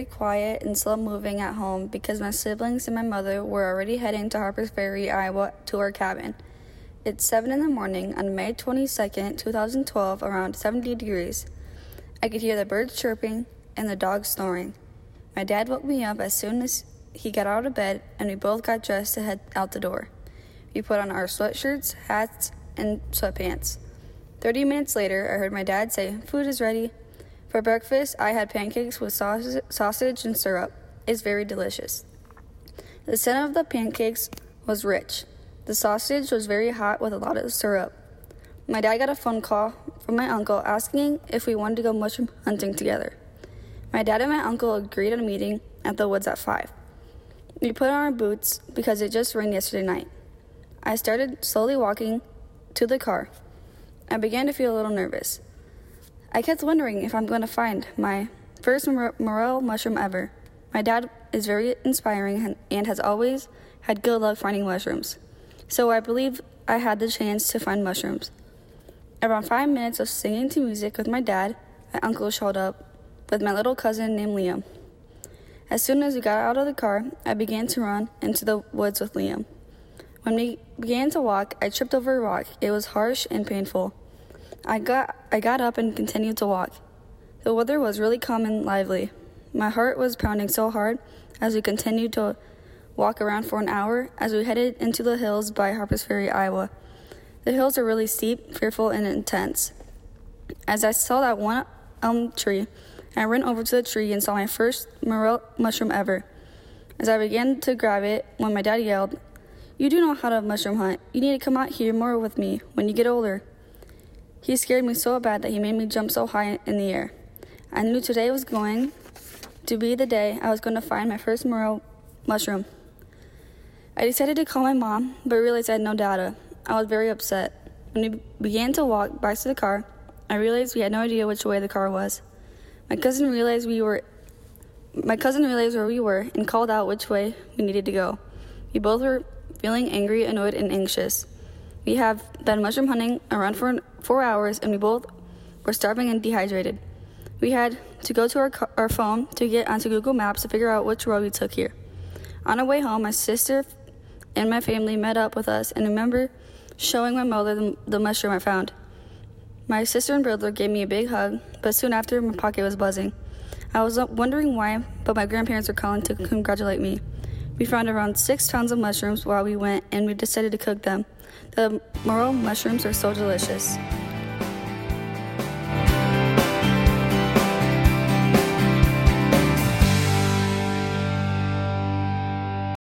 very quiet and slow moving at home because my siblings and my mother were already heading to Harpers Ferry, Iowa to our cabin. It's 7 in the morning on May 22nd, 2012, around 70 degrees. I could hear the birds chirping and the dogs snoring. My dad woke me up as soon as he got out of bed, and we both got dressed to head out the door. We put on our sweatshirts, hats, and sweatpants. 30 minutes later, I heard my dad say, "Food is ready." For breakfast, I had pancakes with sausage and syrup. It's very delicious. The center of the pancakes was rich. The sausage was very hot with a lot of syrup. My dad got a phone call from my uncle asking if we wanted to go mushroom hunting together. My dad and my uncle agreed on a meeting at the woods at 5. We put on our boots because it just rained yesterday night. I started slowly walking to the car. I began to feel a little nervous. I kept wondering if I'm going to find my first morel mushroom ever. My dad is very inspiring and has always had good luck finding mushrooms, so I believe I had the chance to find mushrooms. Around 5 minutes of singing to music with my dad, my uncle showed up with my little cousin named Liam. As soon as we got out of the car, I began to run into the woods with Liam. When we began to walk, I tripped over a rock. It was harsh and painful. I got up and continued to walk. The weather was really calm and lively. My heart was pounding so hard as we continued to walk around for an hour as we headed into the hills by Harpers Ferry, Iowa. The hills are really steep, fearful, and intense. As I saw that one elm tree, I ran over to the tree and saw my first morel mushroom ever. As I began to grab it, when my dad yelled, "You do know how to mushroom hunt. You need to come out here more with me when you get older." He scared me so bad that he made me jump so high in the air. I knew today was going to be the day I was going to find my first morel mushroom. I decided to call my mom, but realized I had no data. I was very upset. When we began to walk back to the car, I realized we had no idea which way the car was. My cousin realized where we were and called out which way we needed to go. We both were feeling angry, annoyed, and anxious. We have been mushroom hunting around for 4 hours, and we both were starving and dehydrated. We had to go to our phone to get onto Google Maps to figure out which road we took here. On our way home, my sister and my family met up with us, and I remember showing my mother the mushroom I found. My sister and brother gave me a big hug, but soon after, my pocket was buzzing. I was wondering why, but my grandparents were calling to congratulate me. We found around 6 pounds of mushrooms while we went, and we decided to cook them. The morel mushrooms are so delicious.